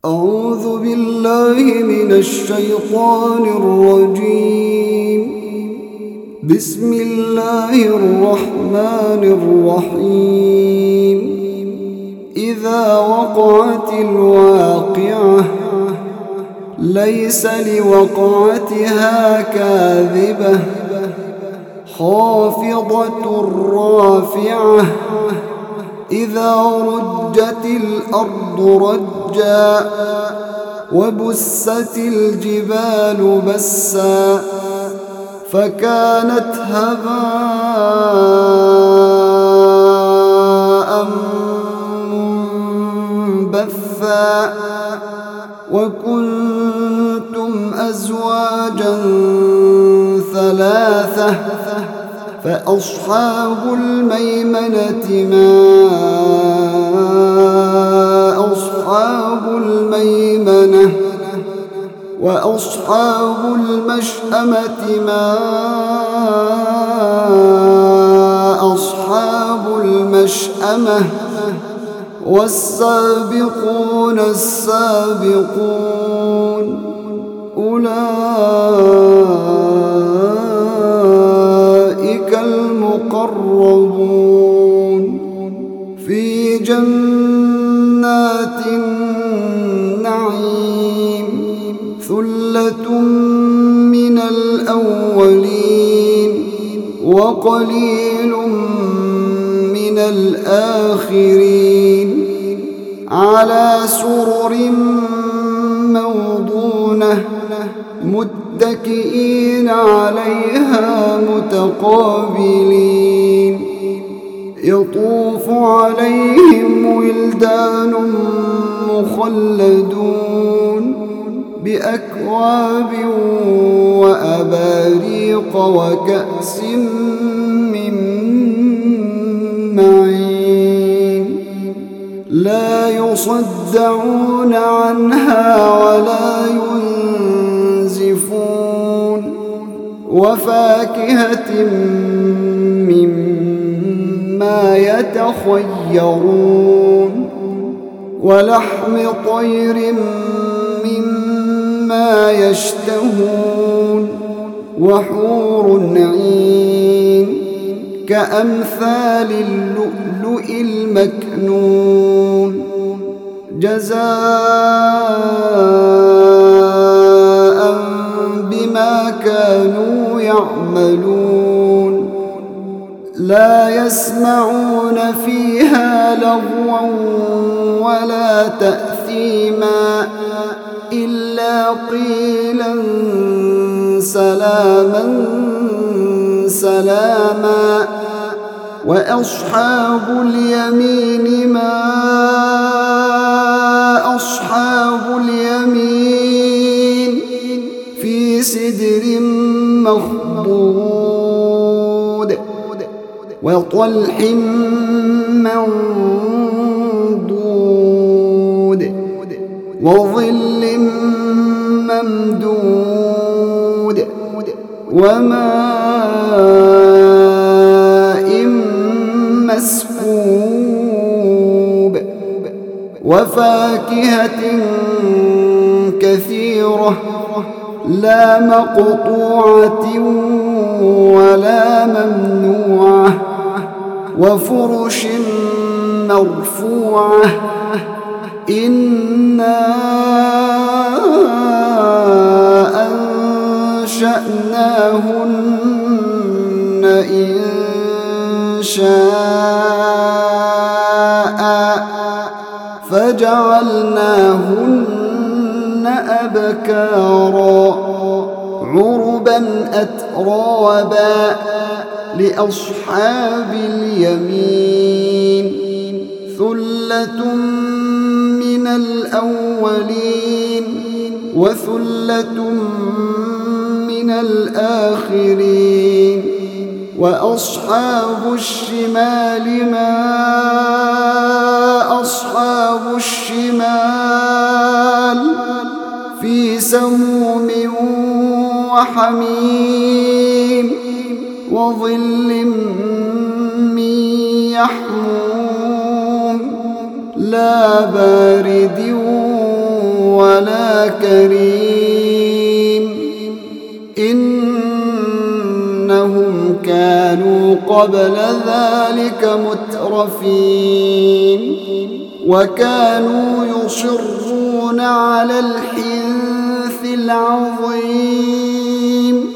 أعوذ بالله من الشيطان الرجيم. بسم الله الرحمن الرحيم. إذا وقعت الواقعة ليس لوقعتها كاذبة خافضة رافعة إذا رجت الأرض رجا وبست الجبال بسا فكانت هباء منبثا وكنتم أزواجا ثلاثة فأصحاب الميمنة ما أصحاب الميمنة وأصحاب المشأمة ما أصحاب المشأمة والسابقون السابقون أولئك المقربون في جنات النعيم ثلة من الأولين وقليل من الآخرين على سرر موضونة متكئين عليها متقابلين يطوف عليهم ولدان مخلدون بأكواب وأباريق وكأس من معين لا يصدعون عنها ولا ينزفون وفاكهة مما يتخيرون ولحم طير مما يشتهون وحور عين كأمثال اللؤلؤ المكنون جزاء بما كانوا يعملون لا يسمعون فيها لغوا ولا تأثيما إلا قيلا سلاما سلاما وأصحاب اليمين ما أصحاب اليمين في سدر مخضود وطلح منضود وظل ممدود وماء مسكوب وفاكهة كثيرة لا مقطوعة ولا ممنوعة وفرش مرفوعة إنا أنشأناهن إنشاء فجعلناهن أبكارا عربا أترابا لأصحاب اليمين ثلة من الأولين وثلة من الآخرين وأصحاب الشمال ما أصحاب الشمال في سموم وحميم وظل من يحموم لا بارد ولا كريم إنهم كانوا قبل ذلك مترفين وكانوا يصرون على الحنث العظيم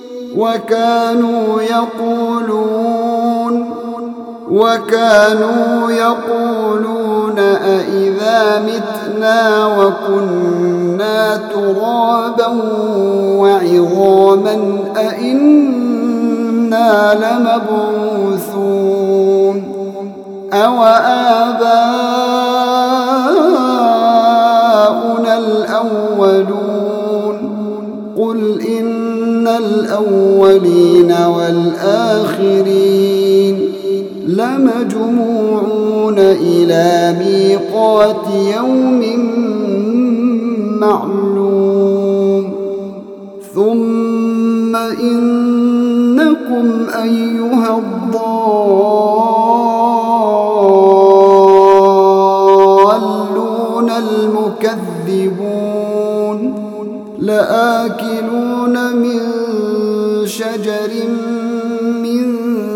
وكانوا يقولون أإذا متنا وكنا ترابا وعظاما أإنا لمبعوثون أو آباؤنا الأولون قل إن الأولين والآخرين لمجموعون إلى ميقات يوم معلوم ثم إنكم أيها الضالون المكذبون لآكلون من شجر من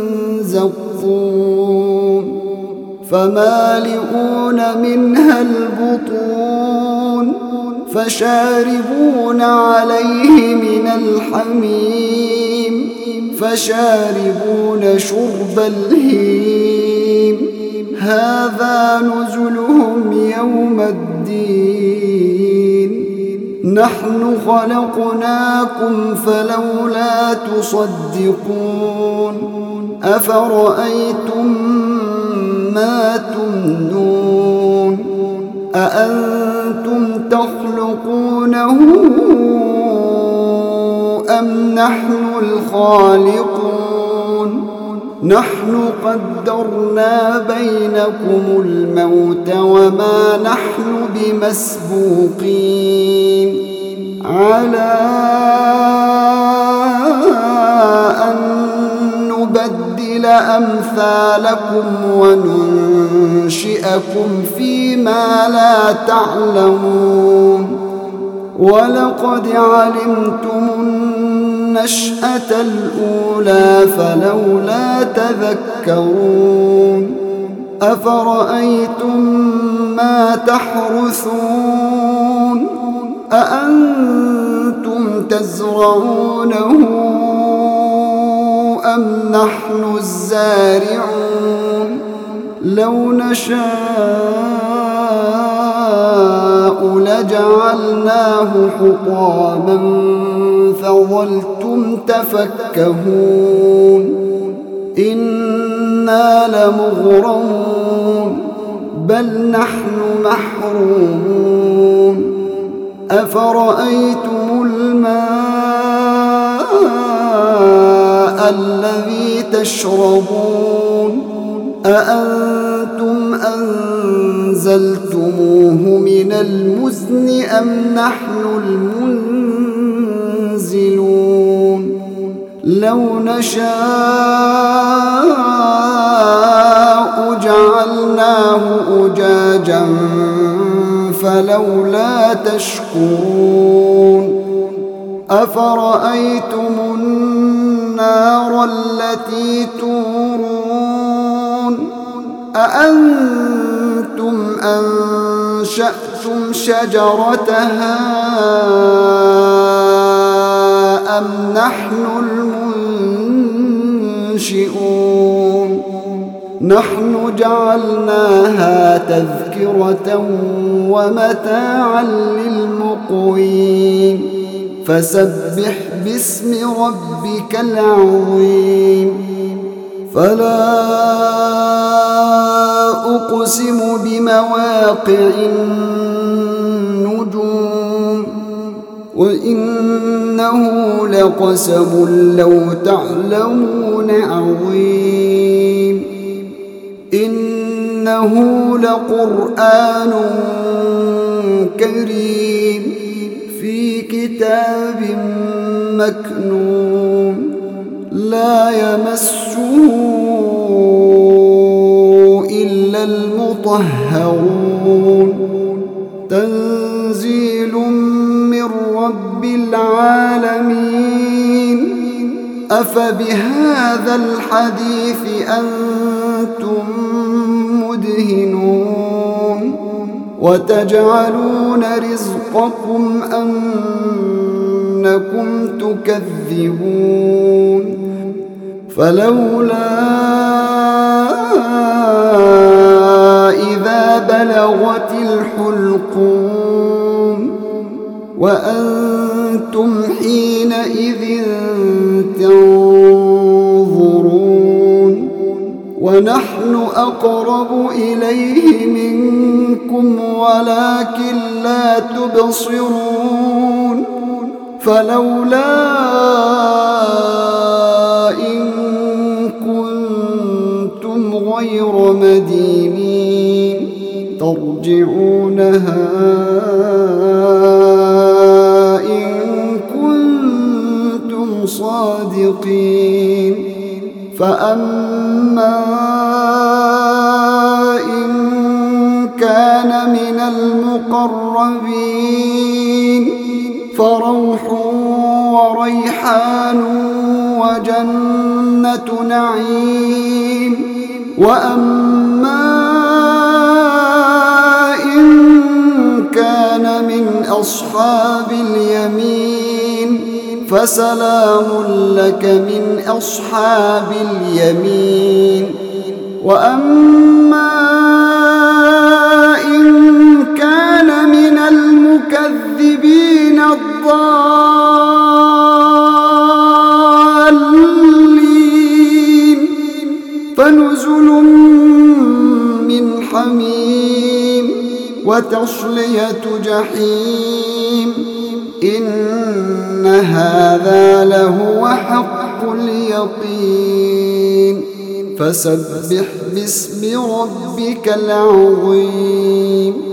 زقوم فمالئون منها البطون فشاربون عليه من الحميم فشاربون شرب الهيم هذا نزلهم يوم الدين نحن خلقناكم فلولا تصدقون أفرأيتم ما تمنون أأنتم تخلقونه أم نحن الخالقون نحن قدرنا بينكم الموت وما نحن بمسبوقين على أن نبدل أمثالكم وننشئكم فيما لا تعلمون ولقد علمتم النشأة الأولى فلولا تذكرون أفرأيتم ما تحرثون أأنتم تزرعونه أم نحن الزارعون لو نشاء لجعلناه حطاما فظلتم تفكهون إنا لمغرمون بل نحن محرومون أفرأيتم الماء الذي تشربون أأنتم أنزلتموه من المزن أم نحن المنزلون لو نشاء جعلناه أجاجا فلولا تشكرون أفرأيتم النار التي تورون أأنتم أنشأتم شجرتها أم نحن المنشئون نحن جعلناها تذكرة ومتاعا للمقوين فسبح باسم ربك العظيم فلا أقسم بمواقع النجوم وإنه لقسم لو تعلمون عظيم إنه لقرآن كريم في كتاب مكنون لا يمسه إلا المطهرون تنزيل من رب العالمين. أفبهذا الحديث أنتم مدهنون وتجعلون رزقكم أنكم تكذبون فلولا إذا بلغت الحلقوم وأنتم حينئذ تنظرون ونحن أقرب إليه منكم ولكن لا تبصرون فلولا إن كنتم غير مدينين ترجعونها إن كنتم صادقين. فأما إن كان من المقربين فروح وريحان وجنة نعيم. وأما إن كان من أصحاب اليمين فسلام لك من أصحاب اليمين. وأما إن كان من المكذبين الضالين فنزل من حميم وتصلية جحيم. إن هذا لهو حق اليقين. فسبح باسم ربك العظيم.